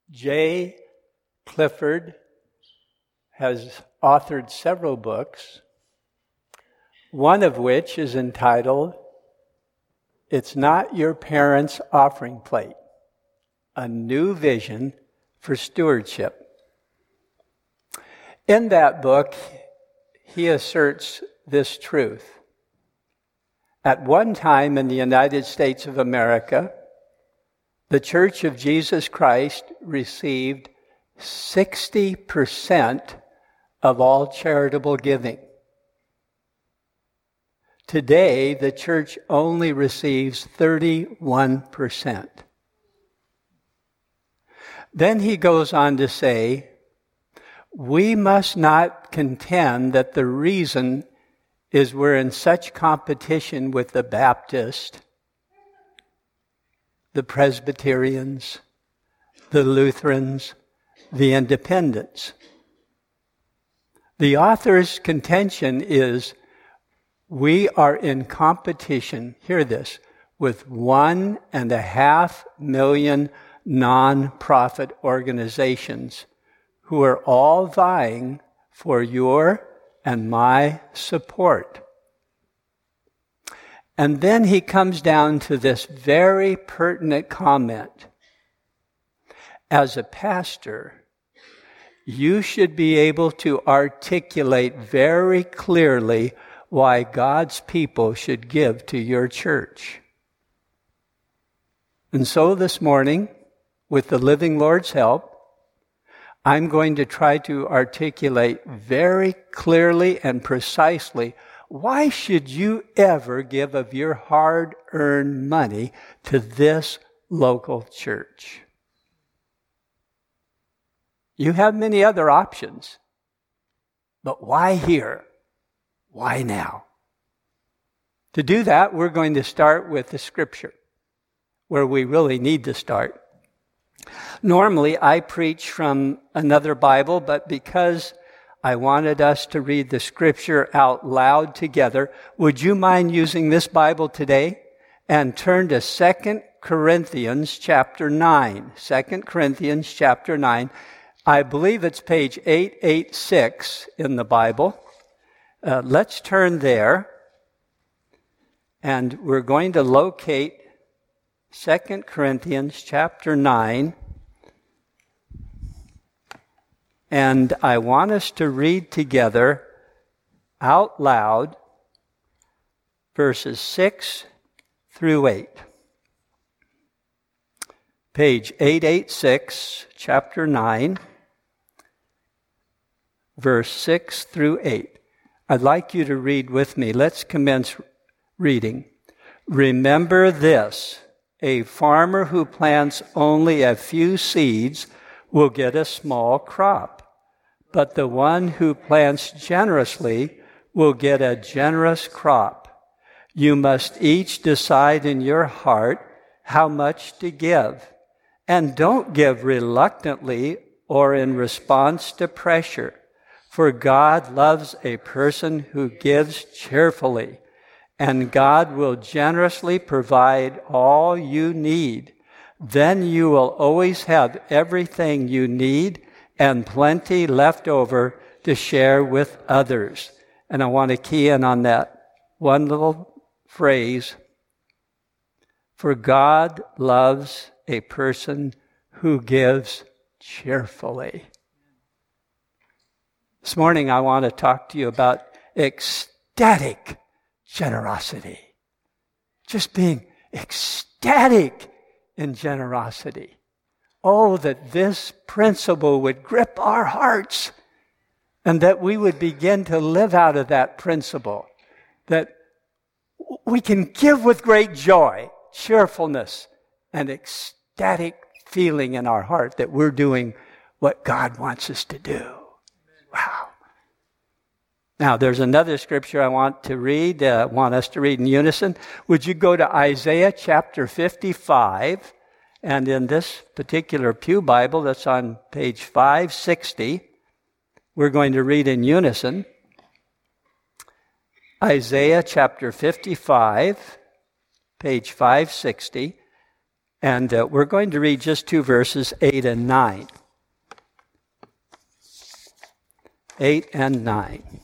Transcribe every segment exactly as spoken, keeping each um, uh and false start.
Jay Clifford has authored several books, one of which is entitled, "It's Not Your Parents' Offering Plate, A New Vision for Stewardship." In that book, he asserts this truth. At one time in the United States of America, the Church of Jesus Christ received sixty percent of all charitable giving. Today, the church only receives thirty-one percent. Then he goes on to say, we must not contend that the reason is we're in such competition with the Baptists, the Presbyterians, the Lutherans, the Independents. The author's contention is we are in competition, hear this, with one and a half million non-profit organizations who are all vying for your and my support. And then he comes down to this very pertinent comment. As a pastor, you should be able to articulate very clearly why God's people should give to your church. And so this morning, with the living Lord's help, I'm going to try to articulate very clearly and precisely why should you ever give of your hard-earned money to this local church? You have many other options, but why here? Why now? To do that, we're going to start with the Scripture, where we really need to start. Normally, I preach from another Bible, but because I wanted us to read the Scripture out loud together, would you mind using this Bible today and turn to Second Corinthians chapter nine. Second Corinthians chapter nine. I believe it's page eight eighty-six in the Bible. Uh, let's turn there, and we're going to locate Second Corinthians chapter nine. And I want us to read together out loud verses six through eight. Page eight eighty-six, chapter nine, verse six through eight. I'd like you to read with me. Let's commence reading. Remember this, a farmer who plants only a few seeds will get a small crop. But the one who plants generously will get a generous crop. You must each decide in your heart how much to give. And don't give reluctantly or in response to pressure. For God loves a person who gives cheerfully. And God will generously provide all you need. Then you will always have everything you need and plenty left over to share with others. And I want to key in on that one little phrase. For God loves a person who gives cheerfully. This morning I want to talk to you about ecstatic generosity. Just being ecstatic in generosity. Oh, that this principle would grip our hearts and that we would begin to live out of that principle. That we can give with great joy, cheerfulness, and ecstatic feeling in our heart that we're doing what God wants us to do. Wow. Now, there's another scripture I want to read, uh, want us to read in unison. Would you go to Isaiah chapter fifty-five? And in this particular Pew Bible that's on page five sixty, we're going to read in unison. Isaiah chapter fifty-five, page five sixty. And uh, we're going to read just two verses, eight and nine. eight and nine.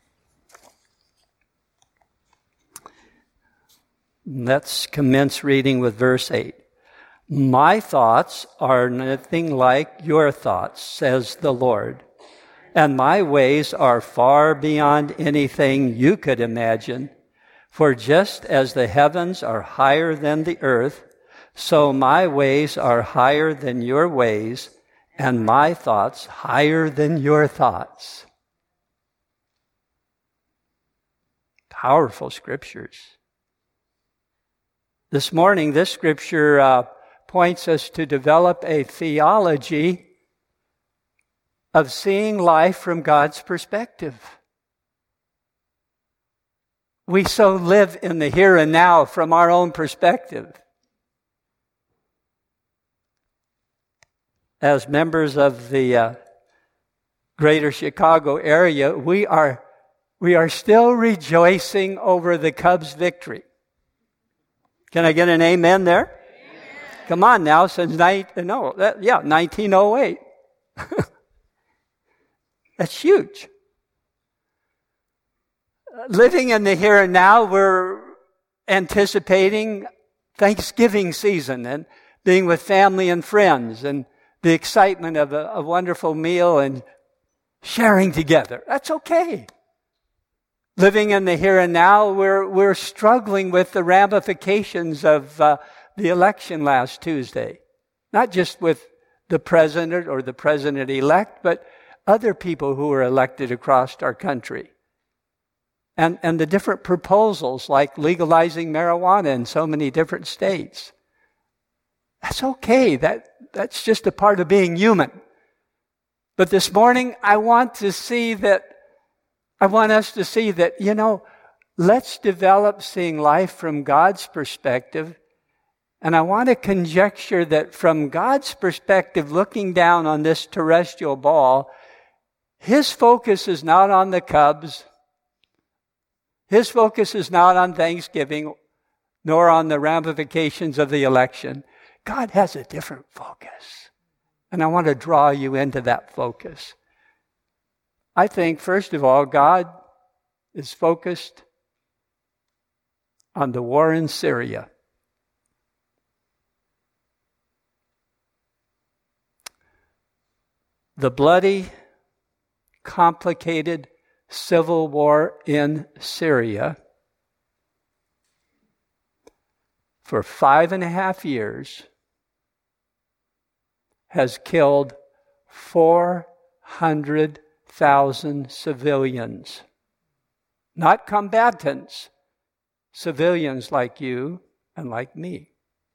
Let's commence reading with verse eight. My thoughts are nothing like your thoughts, says the Lord, and my ways are far beyond anything you could imagine. For just as the heavens are higher than the earth, so my ways are higher than your ways, and my thoughts higher than your thoughts. Powerful scriptures. This morning, this scripture uh, points us to develop a theology of seeing life from God's perspective. We so live in the here and now from our own perspective. As members of the uh, greater Chicago area, we are, we are still rejoicing over the Cubs' victory. Can I get an amen there? Amen. Come on now, since ni- no, that, yeah, nineteen oh eight. That's huge. Living in the here and now, we're anticipating Thanksgiving season and being with family and friends and the excitement of a, a wonderful meal and sharing together. That's okay. Living in the here and now, we're, we're struggling with the ramifications of uh, the election last Tuesday. Not just with the president or the president-elect, but other people who were elected across our country. And, and the different proposals like legalizing marijuana in so many different states. That's okay. That, that's just a part of being human. But this morning, I want to see that, I want us to see that, you know, let's develop seeing life from God's perspective. And I want to conjecture that from God's perspective, looking down on this terrestrial ball, His focus is not on the Cubs. His focus is not on Thanksgiving, nor on the ramifications of the election. God has a different focus. And I want to draw you into that focus. I think, first of all, God is focused on the war in Syria. The bloody, complicated civil war in Syria for five and a half years has killed four hundred thousand civilians. Not combatants, civilians like you and like me.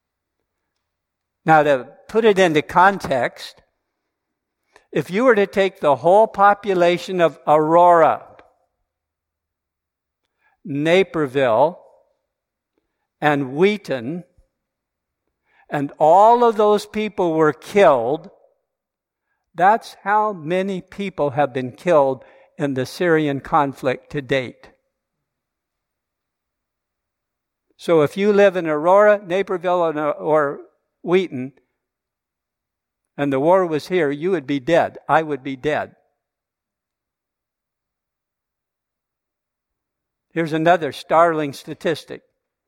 Now, to put it into context, if you were to take the whole population of Aurora, Naperville, and Wheaton, and all of those people were killed, that's how many people have been killed in the Syrian conflict to date. So if you live in Aurora, Naperville, or Wheaton, and the war was here, you would be dead. I would be dead. Here's another startling statistic.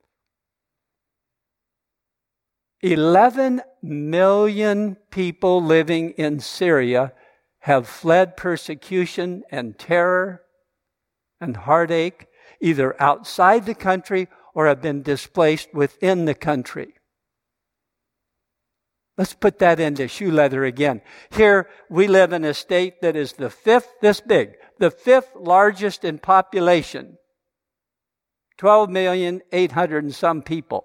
eleven million people living in Syria have fled persecution and terror and heartache, either outside the country or have been displaced within the country. Let's put that into shoe leather again. Here, we live in a state that is the fifth, this big, the fifth largest in population. twelve million eight hundred and some people.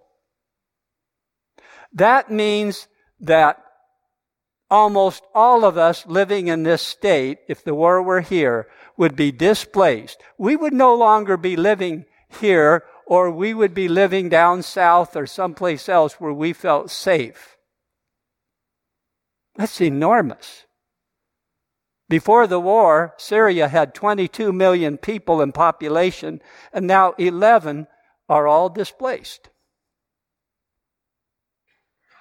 That means that almost all of us living in this state, if the war were here, would be displaced. We would no longer be living here, or we would be living down south or someplace else where we felt safe. That's enormous. Before the war, Syria had twenty-two million people in population, and now eleven are all displaced.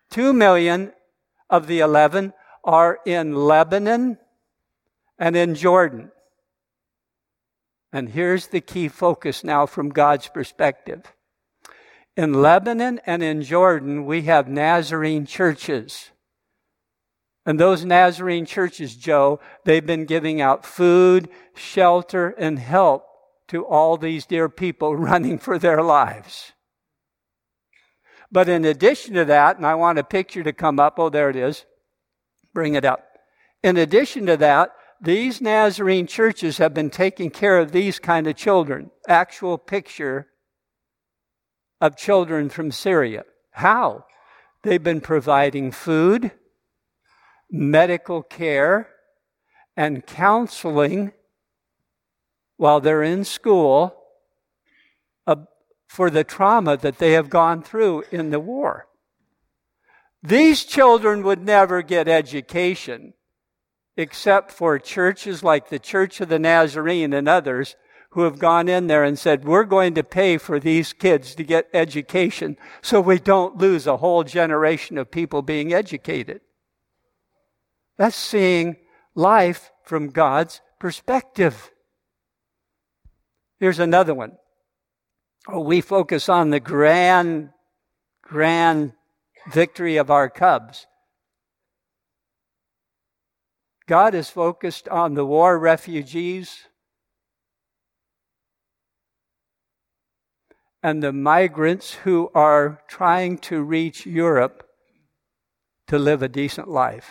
Two million of the eleven are in Lebanon and in Jordan. And here's the key focus now from God's perspective. In Lebanon and in Jordan, we have Nazarene churches. And those Nazarene churches, Joe, they've been giving out food, shelter, and help to all these dear people running for their lives. But in addition to that, and I want a picture to come up. Oh, there it is. Bring it up. In addition to that, these Nazarene churches have been taking care of these kind of children. Actual picture of children from Syria. How? They've been providing food, medical care, and counseling while they're in school uh, for the trauma that they have gone through in the war. These children would never get education except for churches like the Church of the Nazarene and others who have gone in there and said, we're going to pay for these kids to get education so we don't lose a whole generation of people being educated. That's seeing life from God's perspective. Here's another one. Oh, we focus on the grand, grand victory of our Cubs. God is focused on the war refugees and the migrants who are trying to reach Europe to live a decent life.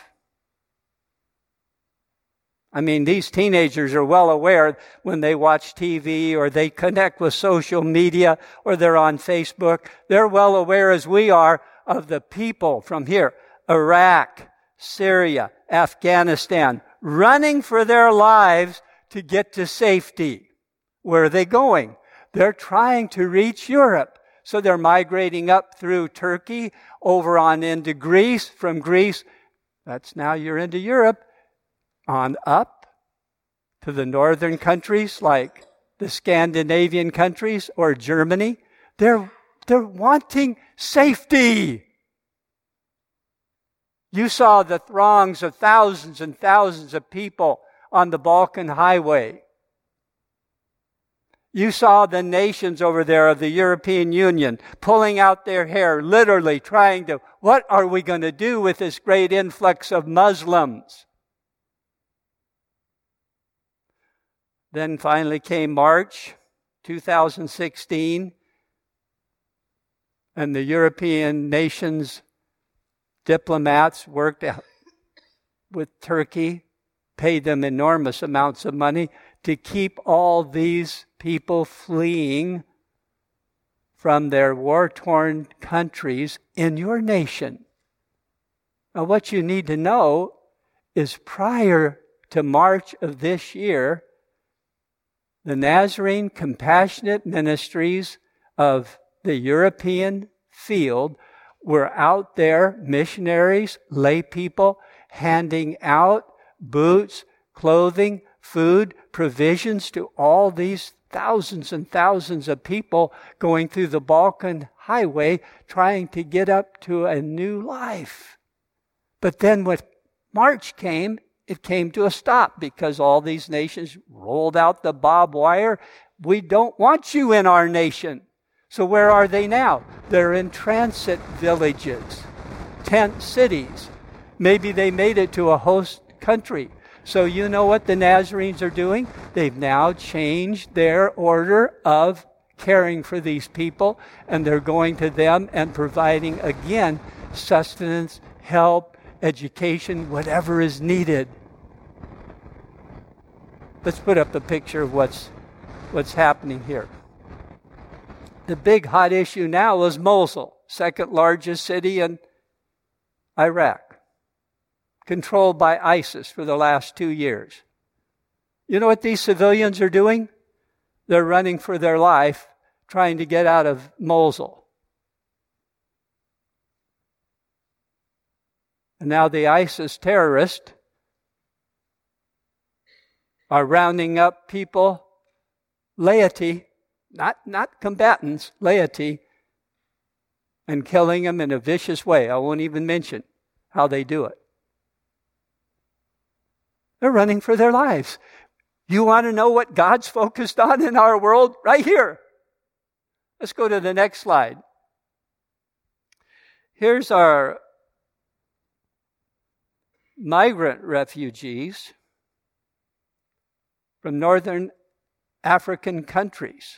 I mean, these teenagers are well aware when they watch T V or they connect with social media or they're on Facebook. They're well aware, as we are, of the people from here, Iraq, Syria, Afghanistan, running for their lives to get to safety. Where are they going? They're trying to reach Europe. So they're migrating up through Turkey, over on into Greece. From Greece, that's now you're into Europe. On up to the northern countries like the Scandinavian countries or Germany. They're, they're wanting safety. You saw the throngs of thousands and thousands of people on the Balkan highway. You saw the nations over there of the European Union pulling out their hair, literally trying to, what are we going to do with this great influx of Muslims? Then finally came March two thousand sixteen, and the European nations' diplomats worked out with Turkey, paid them enormous amounts of money to keep all these people fleeing from their war-torn countries in your nation. Now, what you need to know is prior to March of this year, the Nazarene Compassionate Ministries of the European field were out there, missionaries, lay people, handing out boots, clothing, food, provisions to all these thousands and thousands of people going through the Balkan highway trying to get up to a new life. But then when March came, it came to a stop because all these nations rolled out the barbed wire. We don't want you in our nation. So where are they now? They're in transit villages, tent cities. Maybe they made it to a host country. So you know what the Nazarenes are doing? They've now changed their order of caring for these people, and they're going to them and providing, again, sustenance, help, education, whatever is needed. Let's put up a picture of what's what's happening here. The big hot issue now is Mosul, second largest city in Iraq, controlled by ISIS for the last two years. You know what these civilians are doing? They're running for their life, trying to get out of Mosul. And now the ISIS terrorists are rounding up people, laity, not, not combatants, laity, and killing them in a vicious way. I won't even mention how they do it. They're running for their lives. You want to know what God's focused on in our world? Right here. Let's go to the next slide. Here's our migrant refugees from northern African countries.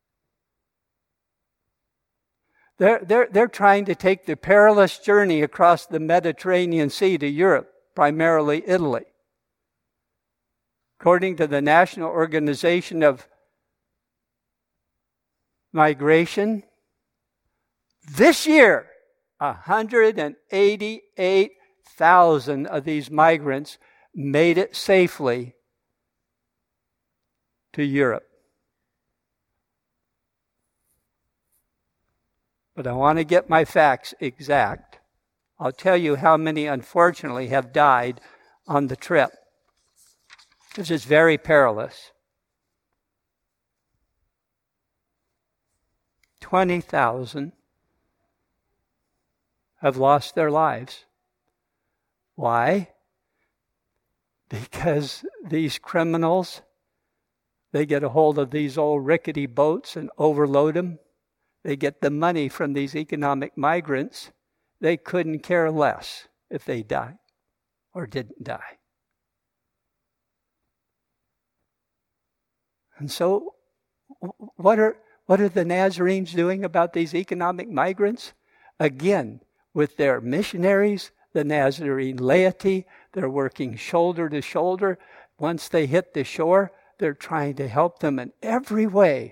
They're, they're, they're trying to take the perilous journey across the Mediterranean Sea to Europe, primarily Italy. According to the National Organization of Migration, this year, one hundred eighty-eight thousand of these migrants made it safely to Europe. But I want to get my facts exact. I'll tell you how many, unfortunately, have died on the trip. This is very perilous. twenty thousand have lost their lives. Why? Because these criminals, they get a hold of these old rickety boats and overload them. They get the money from these economic migrants. They couldn't care less if they died or didn't die. And so, what are what are the Nazarenes doing about these economic migrants? Again, with their missionaries, the Nazarene laity, they're working shoulder to shoulder. Once they hit the shore, they're trying to help them in every way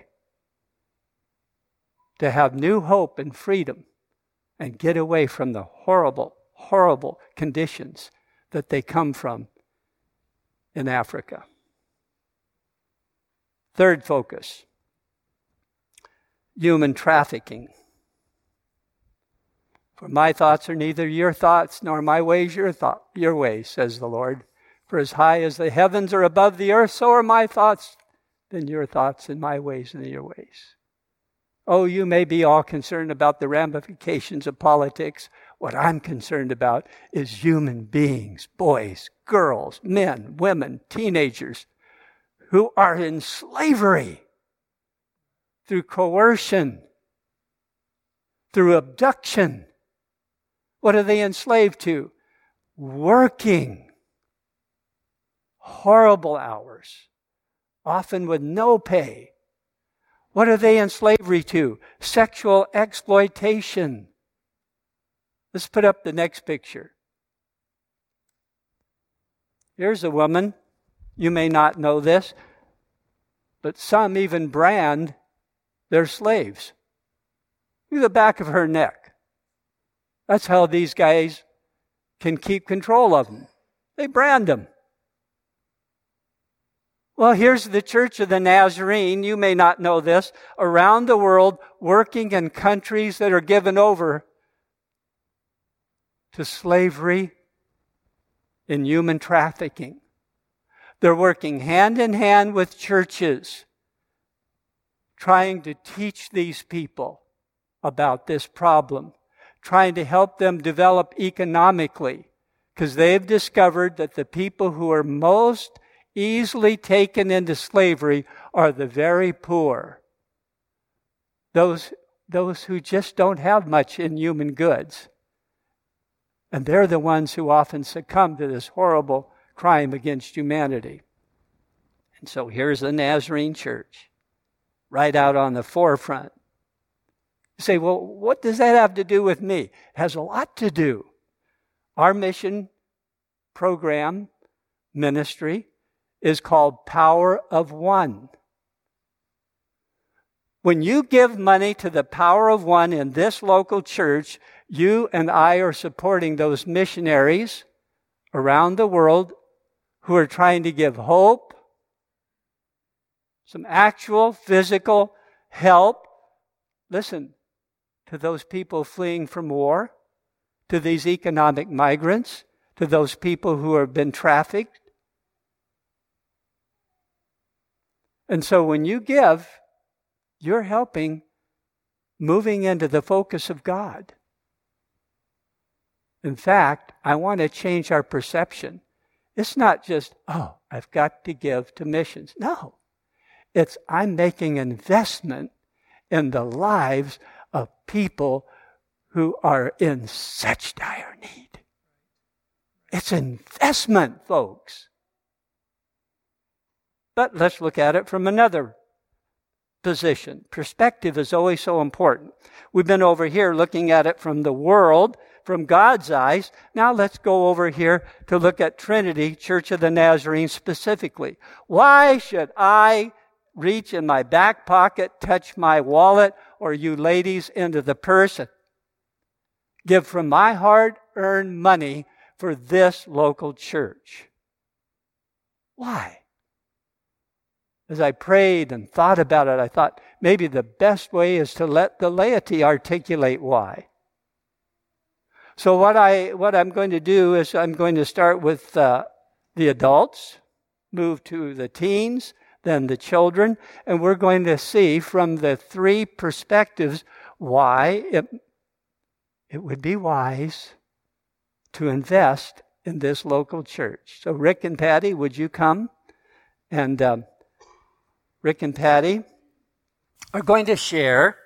to have new hope and freedom and get away from the horrible, horrible conditions that they come from in Africa. Third focus, human trafficking. For my thoughts are neither your thoughts nor my ways your thought, your ways, says the Lord. For as high as the heavens are above the earth, so are my thoughts than your thoughts, and my ways than your ways. Oh, you may be all concerned about the ramifications of politics. What I'm concerned about is human beings, boys, girls, men, women, teenagers, who are in slavery through coercion, through abduction. What are they enslaved to? Working horrible hours, often with no pay. What are they in slavery to? Sexual exploitation. Let's put up the next picture. Here's a woman. You may not know this, but some even brand their slaves. Look at the back of her neck. That's how these guys can keep control of them. They brand them. Well, here's the Church of the Nazarene. You may not know this. Around the world, working in countries that are given over to slavery and human trafficking. They're working hand in hand with churches, trying to teach these people about this problem, trying to help them develop economically, because they've discovered that the people who are most easily taken into slavery are the very poor. Those, those who just don't have much in human goods. And they're the ones who often succumb to this horrible crime against humanity. And so here's the Nazarene Church, right out on the forefront. You say, well, what does that have to do with me? It has a lot to do. Our mission program, ministry, is called Power of One. When you give money to the Power of One in this local church, you and I are supporting those missionaries around the world who are trying to give hope, some actual physical help. Listen, to those people fleeing from war, to these economic migrants, to those people who have been trafficked. And so when you give, you're helping moving into the focus of God. In fact, I want to change our perception. It's not just, oh, I've got to give to missions. No. It's I'm making an investment in the lives of people who are in such dire need. It's investment, folks. But let's look at it from another position. Perspective is always so important. We've been over here looking at it from the world, from God's eyes. Now let's go over here to look at Trinity Church of the Nazarene specifically. Why should I reach in my back pocket, touch my wallet, or you ladies into the purse, and give from my hard-earned money for this local church? Why? As I prayed and thought about it, I thought maybe the best way is to let the laity articulate why. So what, I, what I'm going to do is I'm going to start with uh, the adults, move to the teens, then the children, and we're going to see from the three perspectives why it, it would be wise to invest in this local church. So Rick and Patty, would you come? And um, Rick and Patty are going to share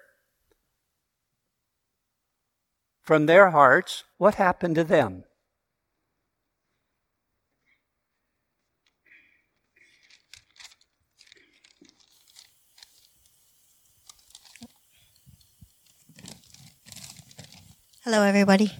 from their hearts what happened to them. Hello, everybody.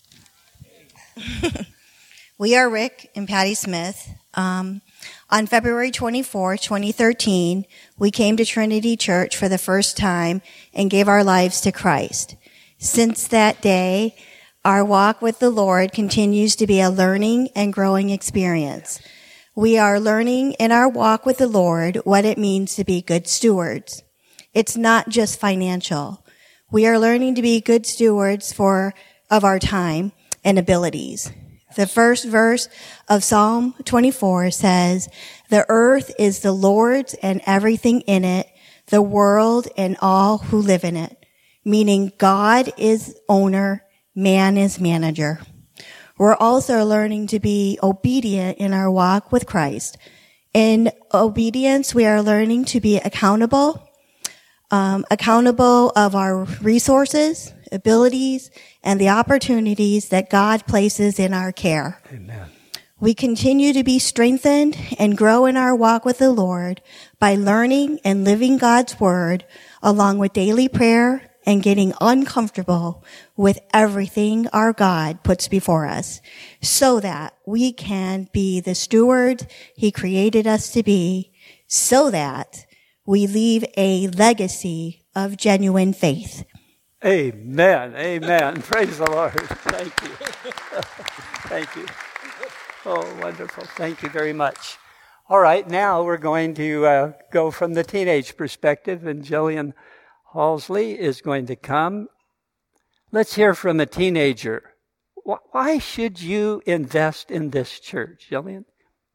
We are Rick and Patty Smith. Um, on February twenty-fourth, twenty thirteen, we came to Trinity Church for the first time and gave our lives to Christ. Since that day, our walk with the Lord continues to be a learning and growing experience. We are learning in our walk with the Lord what it means to be good stewards. It's not just financial. We are learning to be good stewards for of our time and abilities. The first verse of Psalm twenty-four says, "The earth is the Lord's and everything in it, the world and all who live in it." Meaning God is owner, man is manager. We're also learning to be obedient in our walk with Christ. In obedience, we are learning to be accountable, um, accountable of our resources, abilities, and the opportunities that God places in our care. Amen. We continue to be strengthened and grow in our walk with the Lord by learning and living God's word, along with daily prayer and getting uncomfortable with everything our God puts before us, so that we can be the steward He created us to be, so that we leave a legacy of genuine faith. Amen. Amen. Praise the Lord. Thank you. Thank you. Oh, wonderful. Thank you very much. All right, now we're going to uh, go from the teenage perspective, and Jillian Halsley is going to come. Let's hear from a teenager. Why should you invest in this church, Jillian?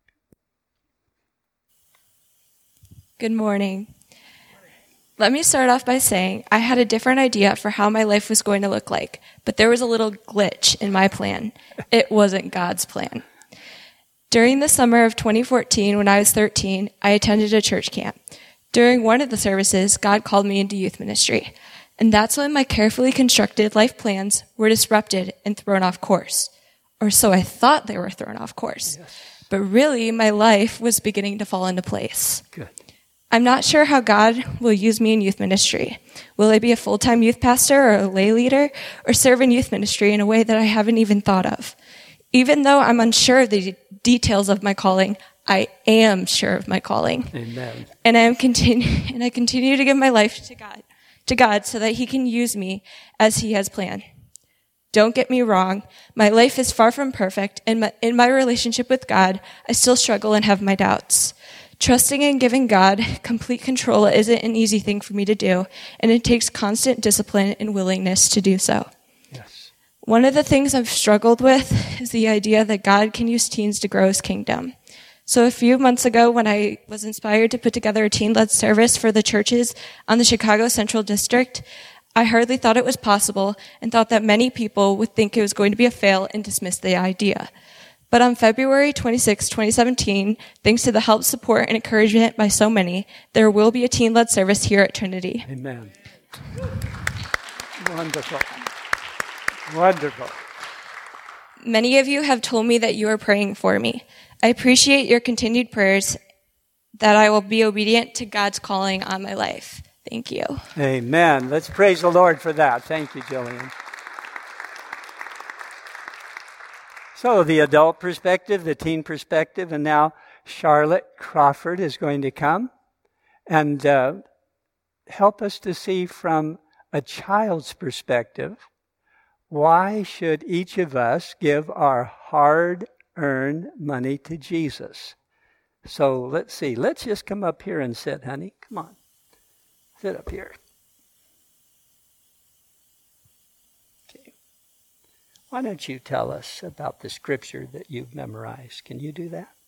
Good morning. Let me start off by saying I had a different idea for how my life was going to look like, but there was a little glitch in my plan. It wasn't God's plan. During the summer of twenty fourteen, when I was thirteen, I attended a church camp. During one of the services, God called me into youth ministry, and that's when my carefully constructed life plans were disrupted and thrown off course. Or so I thought they were thrown off course. Yes. But really, my life was beginning to fall into place. Good. I'm not sure how God will use me in youth ministry. Will I be a full-time youth pastor or a lay leader, or serve in youth ministry in a way that I haven't even thought of? Even though I'm unsure of the details of my calling, I am sure of my calling. Amen. And I am continue and I continue to give my life to God, to God so that He can use me as He has planned. Don't get me wrong, my life is far from perfect, and my, in my relationship with God, I still struggle and have my doubts. Trusting and giving God complete control isn't an easy thing for me to do, and it takes constant discipline and willingness to do so. Yes. One of the things I've struggled with is the idea that God can use teens to grow His kingdom. So a few months ago, when I was inspired to put together a teen-led service for the churches on the Chicago Central District, I hardly thought it was possible and thought that many people would think it was going to be a fail and dismiss the idea. But on February twenty-sixth, twenty seventeen, thanks to the help, support, and encouragement by so many, there will be a teen-led service here at Trinity. Amen. Wonderful. Wonderful. Many of you have told me that you are praying for me. I appreciate your continued prayers that I will be obedient to God's calling on my life. Thank you. Amen. Let's praise the Lord for that. Thank you, Jillian. So the adult perspective, the teen perspective, and now Charlotte Crawford is going to come and uh, help us to see from a child's perspective, why should each of us give our hard-earned money to Jesus? So let's see. Let's just come up here and sit, honey. Come on. Sit up here. Okay. Why don't you tell us about the scripture that you've memorized? Can you do that?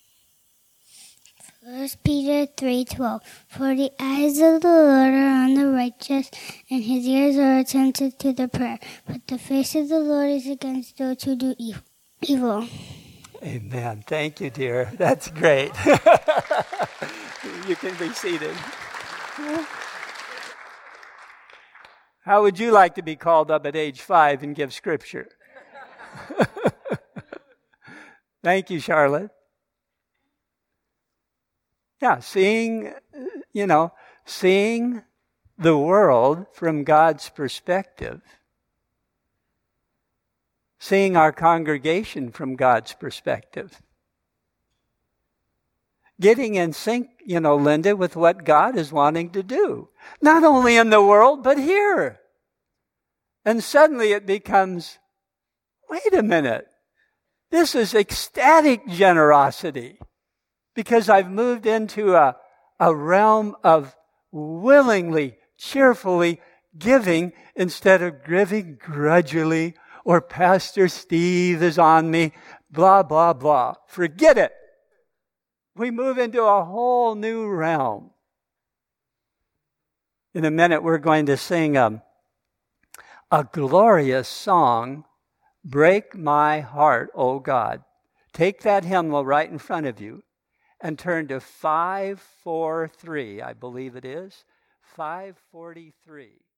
First Peter three twelve. For the eyes of the Lord are on the righteous, and his ears are attentive to their prayer. But the face of the Lord is against those who do evil. Amen. Thank you, dear. That's great. You can be seated. How would you like to be called up at age five and give scripture? Thank you, Charlotte. Yeah, seeing, you know, seeing the world from God's perspective. Seeing our congregation from God's perspective. Getting in sync, you know, Linda, with what God is wanting to do. Not only in the world, but here. And suddenly it becomes, wait a minute. This is ecstatic generosity. Because I've moved into a, a realm of willingly, cheerfully giving instead of giving grudgingly, or Pastor Steve is on me, blah, blah, blah. Forget it. We move into a whole new realm. In a minute, we're going to sing a, a glorious song, Break My Heart, O God. Take that hymnal right in front of you and turn to five forty-three, I believe it is, five forty-three.